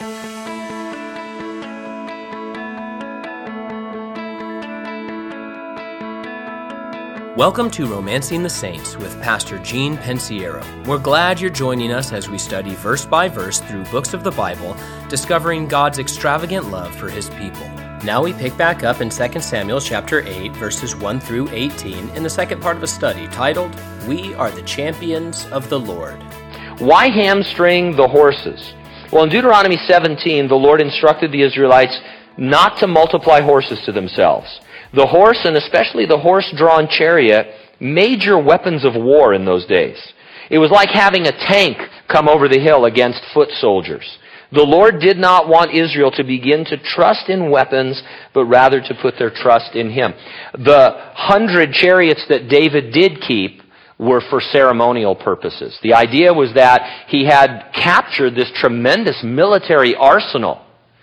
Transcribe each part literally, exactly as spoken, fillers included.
Welcome to Romancing the Saints with Pastor Gene Pensiero. We're glad you're joining us as we study verse by verse through books of the Bible, discovering God's extravagant love for His people. Now we pick back up in Second Samuel chapter eight, verses one through eighteen, in the second part of a study titled, We Are the Champions of the Lord. Why hamstring the horses? Well, in Deuteronomy seventeen, the Lord instructed the Israelites not to multiply horses to themselves. The horse, and especially the horse-drawn chariot, major weapons of war in those days. It was like having a tank come over the hill against foot soldiers. The Lord did not want Israel to begin to trust in weapons, but rather to put their trust in Him. The hundred chariots that David did keep were for ceremonial purposes. The idea was that he had captured this tremendous military arsenal,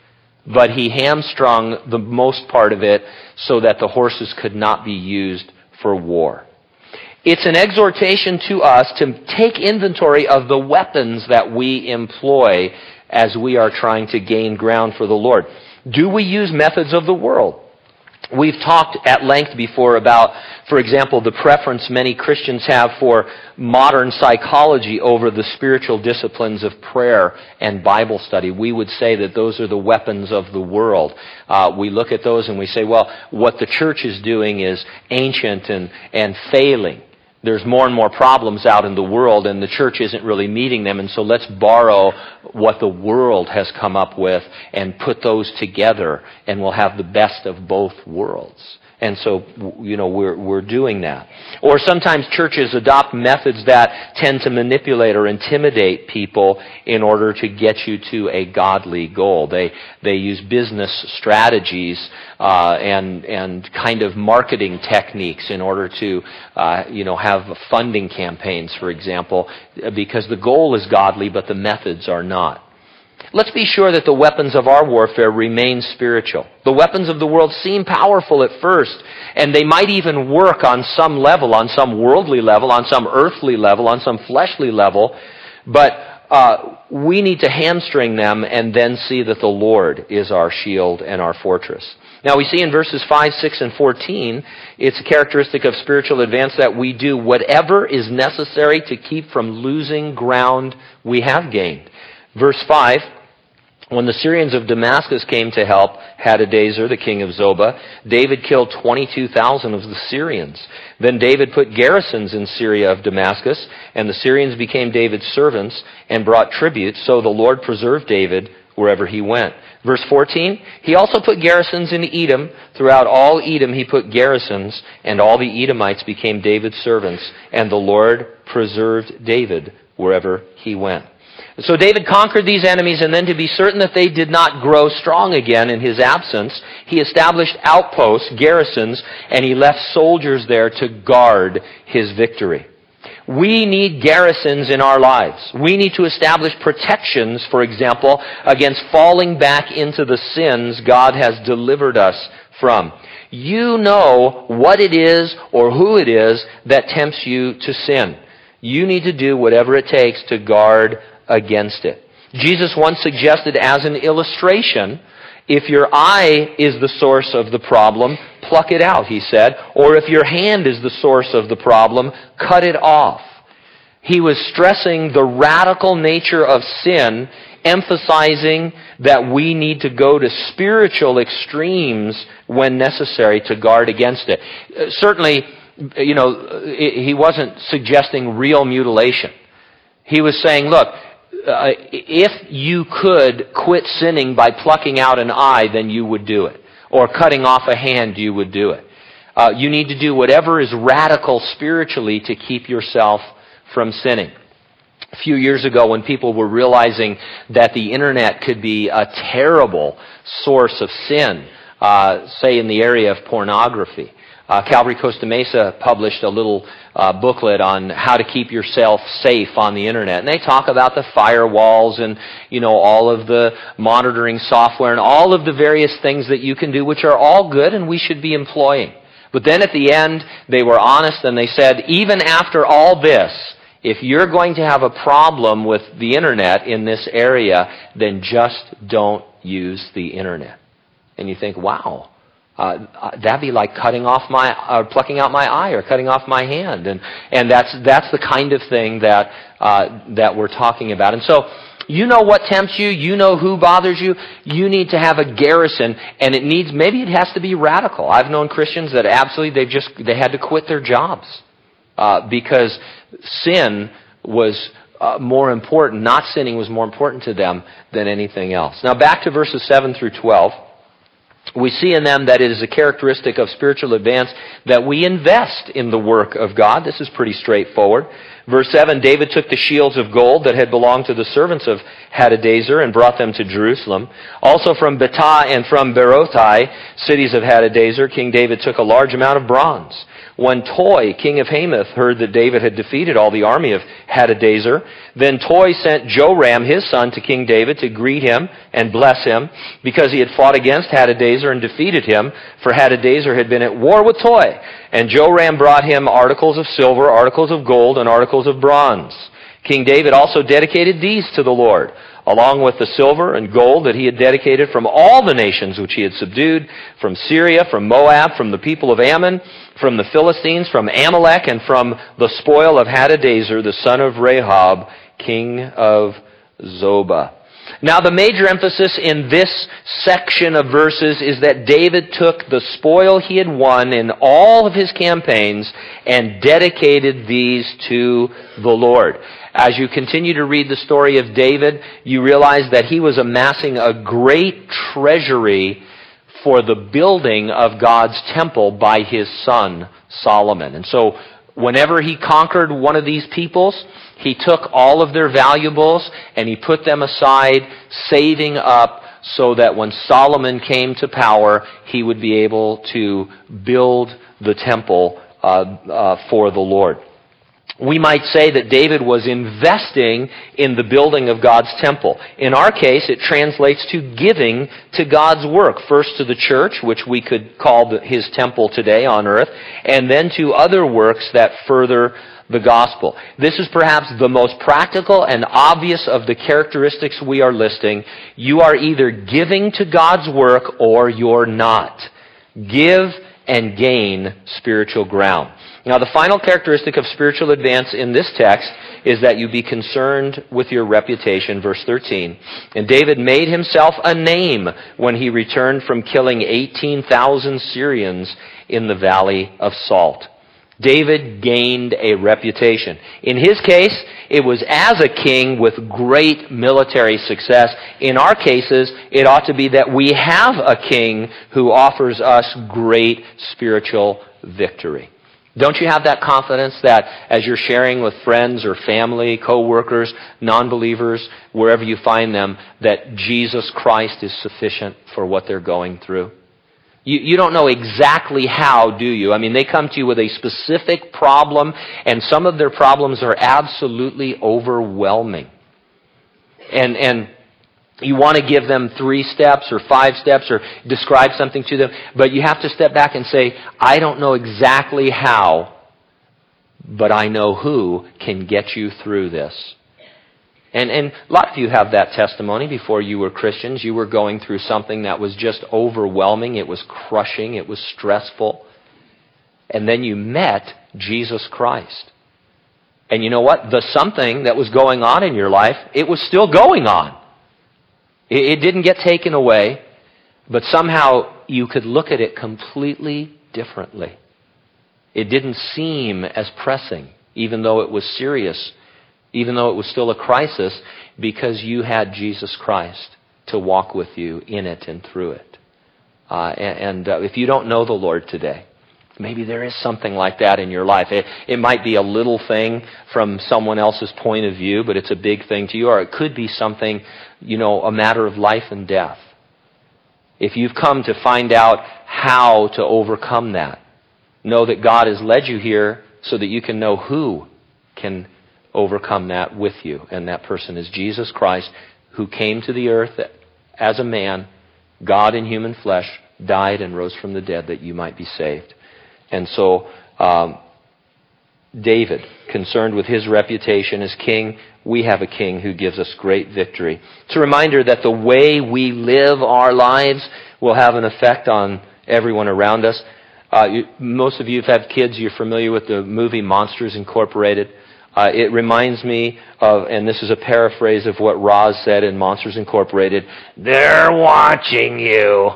but he hamstrung the most part of it so that the horses could not be used for war. It's an exhortation to us to take inventory of the weapons that we employ as we are trying to gain ground for the Lord. Do we use methods of the world? We've talked at length before about, for example, the preference many Christians have for modern psychology over the spiritual disciplines of prayer and Bible study. We would say that those are the weapons of the world. Uh, we look at those and we say, well, what the church is doing is ancient and, and failing. There's more and more problems out in the world, and the church isn't really meeting them, and so let's borrow what the world has come up with and put those together, and we'll have the best of both worlds. And so, you know, we're we're doing that. Or sometimes churches adopt methods that tend to manipulate or intimidate people in order to get you to a godly goal. They they use business strategies uh, and and kind of marketing techniques in order to uh, you know have funding campaigns, for example, because the goal is godly, but the methods are not. Let's be sure that the weapons of our warfare remain spiritual. The weapons of the world seem powerful at first, and they might even work on some level, on some worldly level, on some earthly level, on some fleshly level, but uh, we need to hamstring them and then see that the Lord is our shield and our fortress. Now we see in verses five, six, and fourteen, it's a characteristic of spiritual advance that we do whatever is necessary to keep from losing ground we have gained. Verse five, when the Syrians of Damascus came to help Hadadezer, the king of Zobah, David killed twenty-two thousand of the Syrians. Then David put garrisons in Syria of Damascus, and the Syrians became David's servants and brought tribute, so the Lord preserved David wherever he went. Verse fourteen, he also put garrisons in Edom. Throughout all Edom he put garrisons, and all the Edomites became David's servants, and the Lord preserved David wherever he went. So David conquered these enemies, and then to be certain that they did not grow strong again in his absence, he established outposts, garrisons, and he left soldiers there to guard his victory. We need garrisons in our lives. We need to establish protections, for example, against falling back into the sins God has delivered us from. You know what it is or who it is that tempts you to sin. You need to do whatever it takes to guard against it. Jesus once suggested as an illustration, if your eye is the source of the problem, pluck it out, he said. Or if your hand is the source of the problem, cut it off. He was stressing the radical nature of sin, emphasizing that we need to go to spiritual extremes when necessary to guard against it. Certainly, you know, he wasn't suggesting real mutilation. He was saying, look, Uh, if you could quit sinning by plucking out an eye, then you would do it. Or cutting off a hand, you would do it. Uh, you need to do whatever is radical spiritually to keep yourself from sinning. A few years ago, when people were realizing that the internet could be a terrible source of sin, uh, say in the area of pornography, Uh, Calvary Costa Mesa published a little uh, booklet on how to keep yourself safe on the internet. And they talk about the firewalls and, you know, all of the monitoring software and all of the various things that you can do, which are all good and we should be employing. But then at the end, they were honest and they said, even after all this, If you're going to have a problem with the internet in this area, then just don't use the internet. And you think, wow, uh, that'd be like cutting off my, uh, plucking out my eye or cutting off my hand. And, and that's, that's the kind of thing that, uh, that we're talking about. And so, you know what tempts you. You know who bothers you. You need to have a garrison, and it needs, maybe it has to be radical. I've known Christians that absolutely, they've just, they had to quit their jobs. Uh, because sin was uh, more important, not sinning was more important to them than anything else. Now back to verses seven through twelve. We see in them that it is a characteristic of spiritual advance that we invest in the work of God. This is pretty straightforward. Verse seven, David took the shields of gold that had belonged to the servants of Hadadezer and brought them to Jerusalem. Also from Betah and from Berothai, cities of Hadadezer, King David took a large amount of bronze. When Toi, king of Hamath, heard that David had defeated all the army of Hadadezer, then Toi sent Joram, his son, to King David to greet him and bless him, because he had fought against Hadadezer and defeated him, for Hadadezer had been at war with Toi. And Joram brought him articles of silver, articles of gold, and articles of bronze. King David also dedicated these to the Lord, along with the silver and gold that he had dedicated from all the nations which he had subdued, from Syria, from Moab, from the people of Ammon, from the Philistines, from Amalek, and from the spoil of Hadadezer, the son of Rehob, king of Zobah. Now the major emphasis in this section of verses is that David took the spoil he had won in all of his campaigns and dedicated these to the Lord. As you continue to read the story of David, you realize that he was amassing a great treasury for the building of God's temple by his son Solomon. And so whenever he conquered one of these peoples, he took all of their valuables and he put them aside, saving up so that when Solomon came to power, he would be able to build the temple uh, uh, for the Lord. We might say that David was investing in the building of God's temple. In our case, it translates to giving to God's work. First to the church, which we could call the, his temple today on earth, and then to other works that further the gospel. This is perhaps the most practical and obvious of the characteristics we are listing. You are either giving to God's work or you're not. Give and gain spiritual ground. Now, the final characteristic of spiritual advance in this text is that you be concerned with your reputation, verse thirteen. And David made himself a name when he returned from killing eighteen thousand Syrians in the Valley of Salt. David gained a reputation. In his case, it was as a king with great military success. In our cases, it ought to be that we have a king who offers us great spiritual victory. Don't you have that confidence that as you're sharing with friends or family, co-workers, non-believers, wherever you find them, that Jesus Christ is sufficient for what they're going through? You, you don't know exactly how, do you? I mean, they come to you with a specific problem, and some of their problems are absolutely overwhelming. And, and you want to give them three steps or five steps or describe something to them, but you have to step back and say, I don't know exactly how, but I know who can get you through this. And, and a lot of you have that testimony. Before you were Christians, you were going through something that was just overwhelming. It was crushing. It was stressful. And then you met Jesus Christ. And you know what? The something that was going on in your life, it was still going on. It, it didn't get taken away, but somehow you could look at it completely differently. It didn't seem as pressing, even though it was serious, even though it was still a crisis, because you had Jesus Christ to walk with you in it and through it. Uh, and and uh, if you don't know the Lord today, maybe there is something like that in your life. It, it might be a little thing from someone else's point of view, but it's a big thing to you. Or it could be something, you know, a matter of life and death. If you've come to find out how to overcome that, know that God has led you here so that you can know who can overcome that with you. And that person is Jesus Christ, who came to the earth as a man, God in human flesh, died and rose from the dead that you might be saved. And so, um, David concerned with his reputation as king. We have a king who gives us great victory. It's a reminder that the way we live our lives will have an effect on everyone around us. Uh, you, most of you have had kids, you're familiar with the movie Monsters Incorporated. Uh, it reminds me of, and this is a paraphrase of what Roz said in Monsters Incorporated, "They're watching you,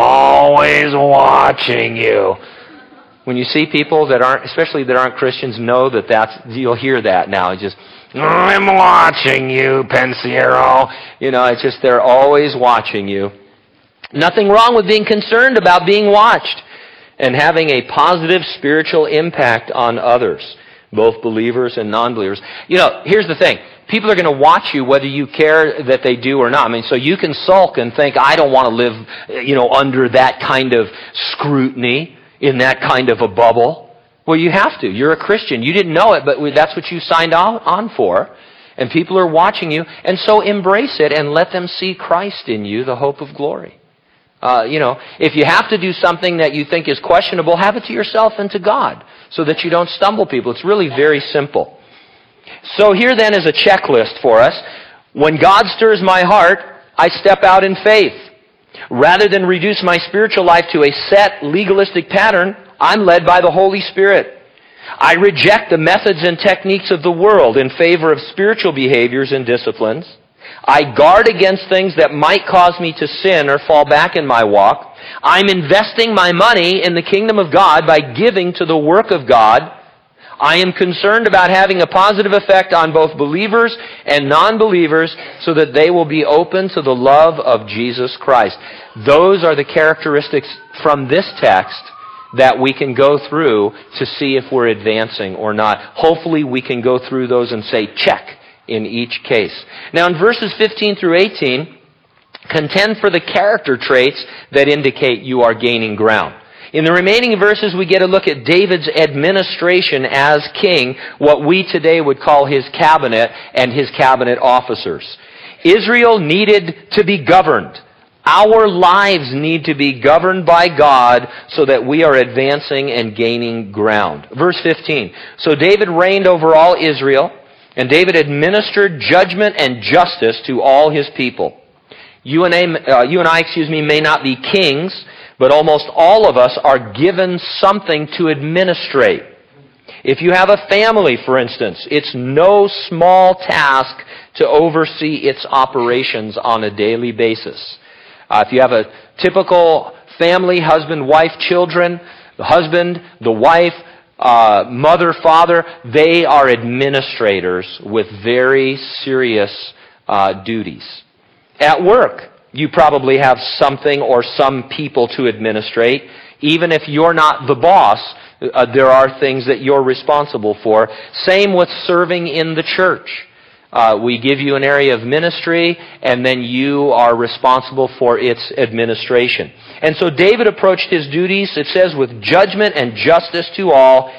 always watching you." When you see people that aren't, especially that aren't Christians, know that that's, you'll hear that now. It's just, "I'm watching you, Pensiero." You know, it's just, they're always watching you. Nothing wrong with being concerned about being watched and having a positive spiritual impact on others, both believers and non-believers. You know, here's the thing. People are going to watch you whether you care that they do or not. I mean, so you can sulk and think, I don't want to live, you know, under that kind of scrutiny, in that kind of a bubble. Well, you have to. You're a Christian. You didn't know it, but that's what you signed on for. And people are watching you. And so embrace it and let them see Christ in you, the hope of glory. Uh, you know, if you have to do something that you think is questionable, have it to yourself and to God so that you don't stumble people. It's really very simple. So here then is a checklist for us. When God stirs my heart, I step out in faith. Rather than reduce my spiritual life to a set legalistic pattern, I'm led by the Holy Spirit. I reject the methods and techniques of the world in favor of spiritual behaviors and disciplines. I guard against things that might cause me to sin or fall back in my walk. I'm investing my money in the kingdom of God by giving to the work of God. I am concerned about having a positive effect on both believers and non-believers so that they will be open to the love of Jesus Christ. Those are the characteristics from this text that we can go through to see if we're advancing or not. Hopefully we can go through those and say, check, in each case. Now in verses fifteen through eighteen, contend for the character traits that indicate you are gaining ground. In the remaining verses, we get a look at David's administration as king, what we today would call his cabinet and his cabinet officers. Israel needed to be governed. Our lives need to be governed by God so that we are advancing and gaining ground. Verse fifteen, so David reigned over all Israel, and David administered judgment and justice to all his people. You and I, uh, you and I, excuse me, may not be kings, but almost all of us are given something to administrate. If you have a family, for instance, it's no small task to oversee its operations on a daily basis. Uh, if you have a typical family, husband, wife, children, the husband, the wife, uh, mother, father, they are administrators with very serious uh, duties. At work, you probably have something or some people to administrate. Even if you're not the boss, uh, there are things that you're responsible for. Same with serving in the church. Uh, we give you an area of ministry, and then you are responsible for its administration. And so David approached his duties, it says, with judgment and justice to all.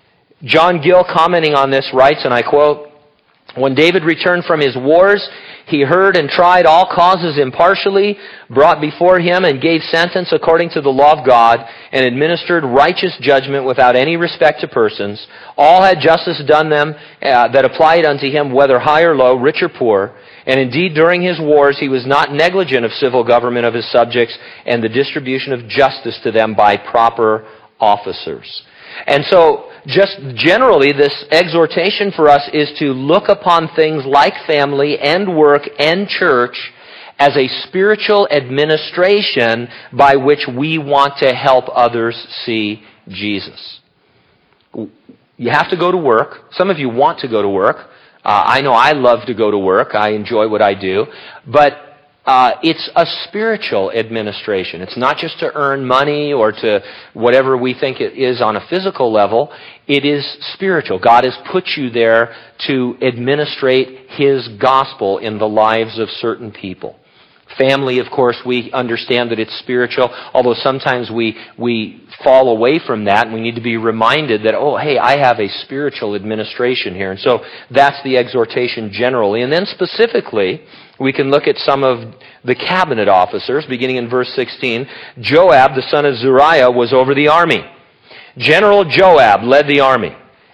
John Gill, commenting on this, writes, and I quote, when David returned from his wars, he heard and tried all causes impartially, brought before him and gave sentence according to the law of God, and administered righteous judgment without any respect to persons. All had justice done them uh, that applied unto him, whether high or low, rich or poor. And indeed, during his wars, he was not negligent of civil government of his subjects and the distribution of justice to them by proper officers. And so, just generally, this exhortation for us is to look upon things like family and work and church as a spiritual administration by which we want to help others see Jesus. You have to go to work. Some of you want to go to work. Uh, I know I love to go to work. I enjoy what I do. But Uh, it's a spiritual administration. It's not just to earn money or to whatever we think it is on a physical level. It is spiritual. God has put you there to administrate His gospel in the lives of certain people. Family, of course, we understand that it's spiritual, although sometimes we we fall away from that, and we need to be reminded that, oh, hey, I have a spiritual administration here. And so that's the exhortation generally. And then specifically, we can look at some of the cabinet officers, beginning in verse sixteen. Joab, the son of Zeruiah, was over the army. General Joab led the army.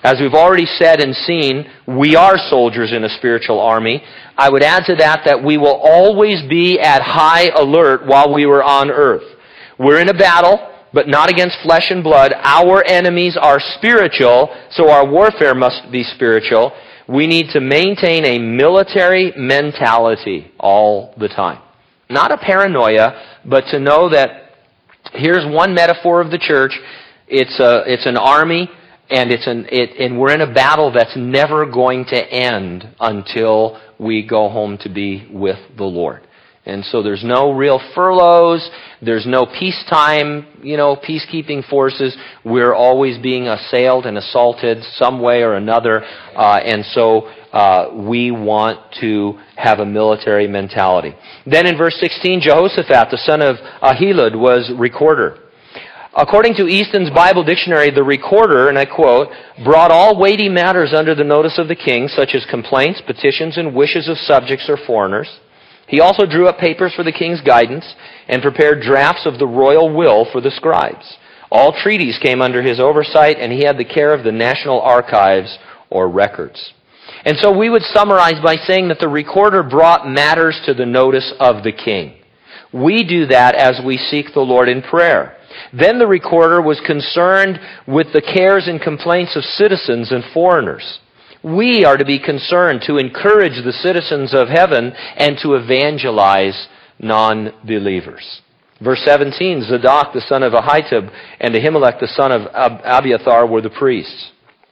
As we've already said and seen, we are soldiers in a spiritual army. I would add to that that we will always be at high alert while we were on earth. We're in a battle, but not against flesh and blood. Our enemies are spiritual, so our warfare must be spiritual. We need to maintain a military mentality all the time. Not a paranoia, but to know that here's one metaphor of the church. It's a, it's an army, and it's an, it, and we're in a battle that's never going to end until we go home to be with the Lord. And so there's no real furloughs, there's no peacetime, you know, peacekeeping forces. We're always being assailed and assaulted some way or another, uh, and so uh, we want to have a military mentality. Then in verse sixteen, Jehoshaphat, the son of Ahilud, was recorder. According to Easton's Bible Dictionary, the recorder, and I quote, brought all weighty matters under the notice of the king, such as complaints, petitions, and wishes of subjects or foreigners. He also drew up papers for the king's guidance and prepared drafts of the royal will for the scribes. All treaties came under his oversight, and he had the care of the national archives or records. And so we would summarize by saying that the recorder brought matters to the notice of the king. We do that as we seek the Lord in prayer. Then the recorder was concerned with the cares and complaints of citizens and foreigners. We are to be concerned to encourage the citizens of heaven and to evangelize non-believers. Verse seventeen, Zadok the son of Ahitub and Ahimelech the son of Abiathar were the priests.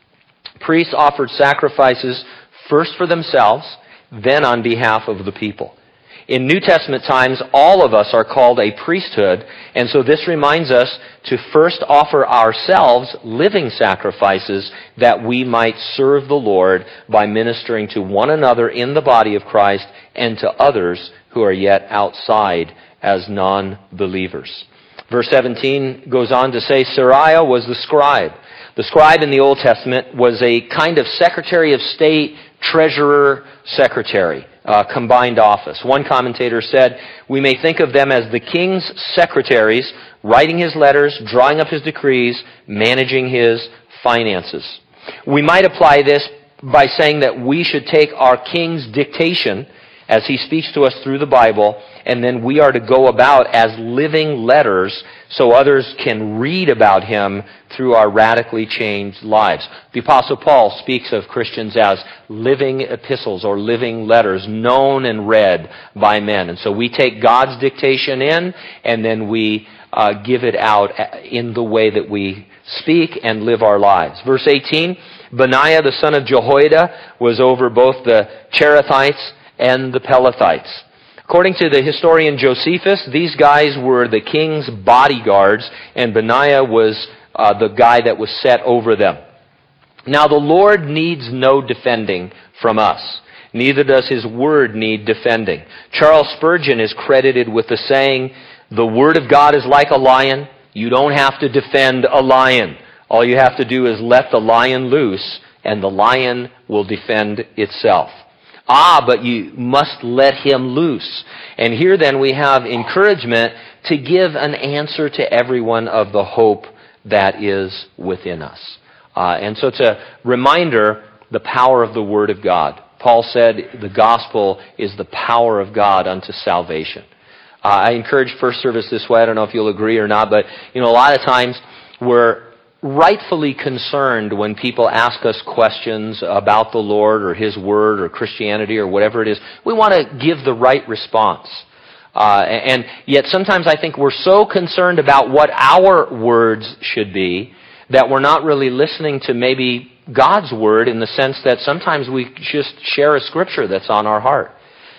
Priests offered sacrifices first for themselves, then on behalf of the people. In New Testament times, all of us are called a priesthood, and so this reminds us to first offer ourselves living sacrifices that we might serve the Lord by ministering to one another in the body of Christ and to others who are yet outside as non-believers. Verse seventeen goes on to say, Seraiah was the scribe. The scribe in the Old Testament was a kind of Secretary of State, treasurer, secretary. Uh, combined office. One commentator said, we may think of them as the king's secretaries, writing his letters, drawing up his decrees, managing his finances. We might apply this by saying that we should take our king's dictation as he speaks to us through the Bible, and then we are to go about as living letters so others can read about him through our radically changed lives. The Apostle Paul speaks of Christians as living epistles or living letters, known and read by men. And so we take God's dictation in, and then we uh, give it out in the way that we speak and live our lives. Verse eighteen, Benaiah the son of Jehoiada was over both the Cherethites and the Pelethites. According to the historian Josephus, these guys were the king's bodyguards, and Benaiah was uh, the guy that was set over them. Now, the Lord needs no defending from us. Neither does his word need defending. Charles Spurgeon is credited with the saying, the word of God is like a lion. You don't have to defend a lion. All you have to do is let the lion loose, and the lion will defend itself. Ah, but you must let him loose. And here then we have encouragement to give an answer to everyone of the hope that is within us. Uh, and so it's a reminder, the power of the Word of God. Paul said the gospel is the power of God unto salvation. Uh, I encourage first service this way. I don't know if you'll agree or not, but you know, a lot of times we're rightfully concerned when people ask us questions about the Lord or His Word or Christianity or whatever it is. We want to give the right response. Uh, and yet sometimes I think we're so concerned about what our words should be that we're not really listening to maybe God's Word, in the sense that sometimes we just share a scripture that's on our heart.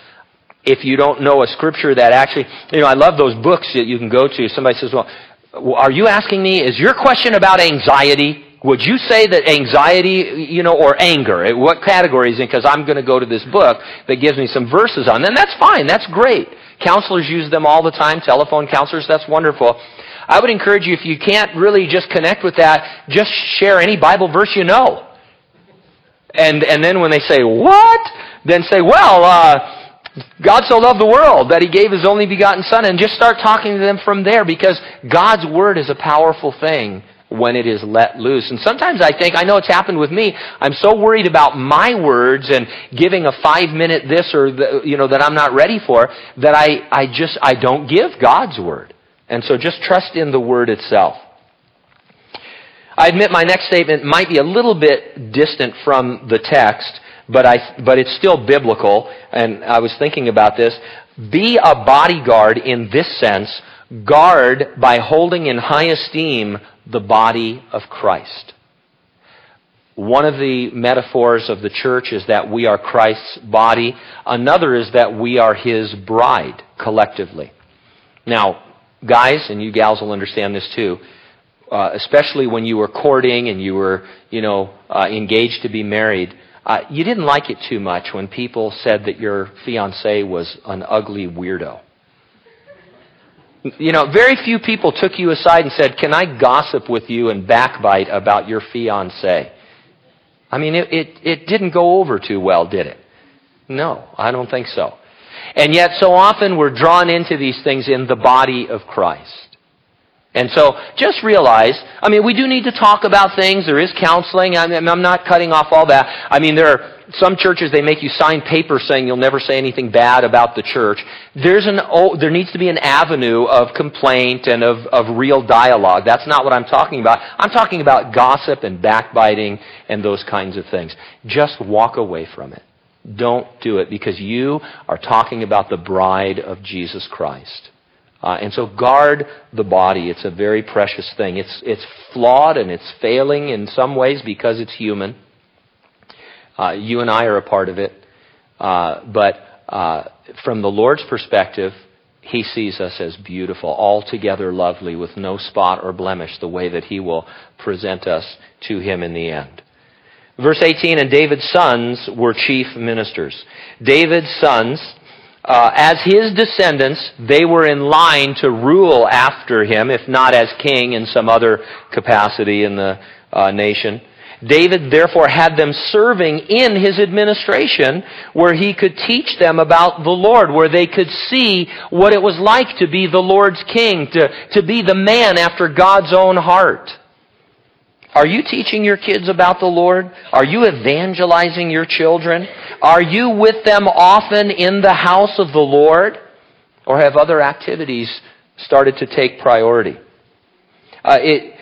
If you don't know a scripture that actually, you know, I love those books that you can go to. Somebody says, well, are you asking me, is your question about anxiety? Would you say that anxiety, you know, or anger, what category is it? Because I'm going to go to this book that gives me some verses on them. That's fine. That's great. Counselors use them all the time. Telephone counselors, that's wonderful. I would encourage you, if you can't really just connect with that, just share any Bible verse you know. And and then when they say, what? Then say, well, uh, God so loved the world that He gave His only begotten Son, and just start talking to them from there, because God's Word is a powerful thing when it is let loose. And sometimes I think, I know it's happened with me, I'm so worried about my words and giving a five-minute this or, the, you know, that I'm not ready for, that I, I just, I don't give God's Word. And so just trust in the Word itself. I admit my next statement might be a little bit distant from the text, but I, but it's still biblical, and I was thinking about this. Be a bodyguard in this sense. Guard by holding in high esteem the body of Christ. One of the metaphors of the church is that we are Christ's body. Another is that we are His bride collectively. Now, guys, and you gals will understand this too, uh, especially when you were courting and you were, you know, uh, engaged to be married, uh, you didn't like it too much when people said that your fiancé was an ugly weirdo. You know, very few people took you aside and said, "Can I gossip with you and backbite about your fiancé?" I mean, it, it, it didn't go over too well, did it? No, I don't think so. And yet, so often we're drawn into these things in the body of Christ. And so, just realize, I mean, we do need to talk about things. There is counseling. I mean, I'm not cutting off all that. I mean, there are some churches, they make you sign papers saying you'll never say anything bad about the church. There's an oh, there needs to be an avenue of complaint and of, of real dialogue. That's not what I'm talking about. I'm talking about gossip and backbiting and those kinds of things. Just walk away from it. Don't do it, because you are talking about the bride of Jesus Christ. Uh, and so guard the body. It's a very precious thing. It's, it's flawed and it's failing in some ways because it's human. Uh, you and I are a part of it. Uh, but uh, from the Lord's perspective, He sees us as beautiful, altogether lovely, with no spot or blemish, the way that He will present us to Him in the end. Verse eighteen, and David's sons were chief ministers. David's sons, uh, as his descendants, they were in line to rule after him, if not as king in some other capacity in the uh, nation. David therefore had them serving in his administration, where he could teach them about the Lord, where they could see what it was like to be the Lord's king, to, to be the man after God's own heart. Are you teaching your kids about the Lord? Are you evangelizing your children? Are you with them often in the house of the Lord? Or have other activities started to take priority? Uh, it,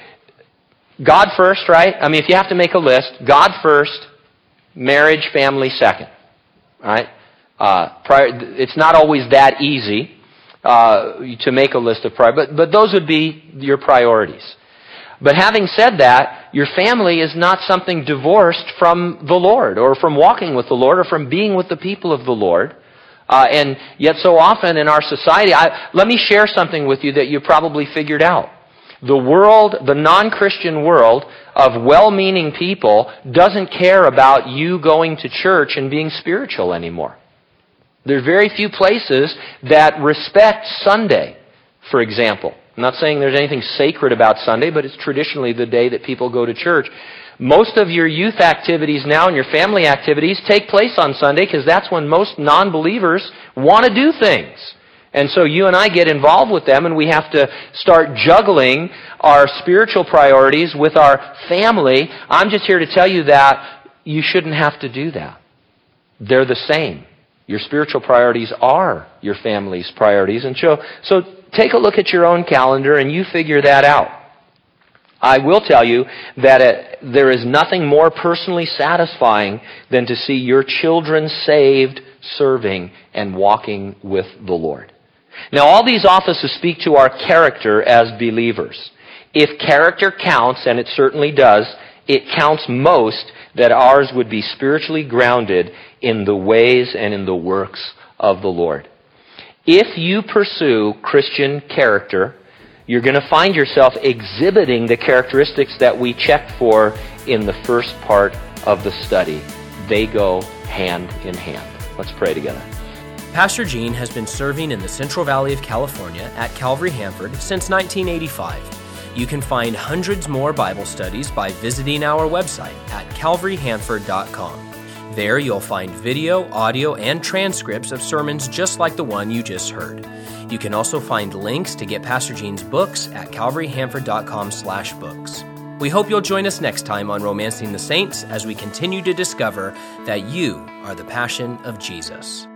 God first, right? I mean, if you have to make a list, God first, marriage, family second. Right? Uh, prior, it's not always that easy uh, to make a list of priorities, but, but those would be your priorities. But having said that, your family is not something divorced from the Lord, or from walking with the Lord, or from being with the people of the Lord. Uh, and yet so often in our society, I, let me share something with you that you probably figured out. The world, the non-Christian world of well-meaning people doesn't care about you going to church and being spiritual anymore. There are very few places that respect Sunday, for example. I'm not saying there's anything sacred about Sunday, but it's traditionally the day that people go to church. Most of your youth activities now and your family activities take place on Sunday, because that's when most non-believers want to do things. And so you and I get involved with them, and we have to start juggling our spiritual priorities with our family. I'm just here to tell you that you shouldn't have to do that. They're the same. Your spiritual priorities are your family's priorities. And so, so take a look at your own calendar and you figure that out. I will tell you that it, there is nothing more personally satisfying than to see your children saved, serving, and walking with the Lord. Now, all these offices speak to our character as believers. If character counts, and it certainly does, it counts most that ours would be spiritually grounded in the ways and in the works of the Lord. If you pursue Christian character, you're going to find yourself exhibiting the characteristics that we checked for in the first part of the study. They go hand in hand. Let's pray together. Pastor Gene has been serving in the Central Valley of California at Calvary Hanford since nineteen eighty-five. You can find hundreds more Bible studies by visiting our website at calvary hanford dot com. There you'll find video, audio, and transcripts of sermons just like the one you just heard. You can also find links to get Pastor Gene's books at calvary hanford dot com slash books. We hope you'll join us next time on Romancing the Saints as we continue to discover that you are the passion of Jesus.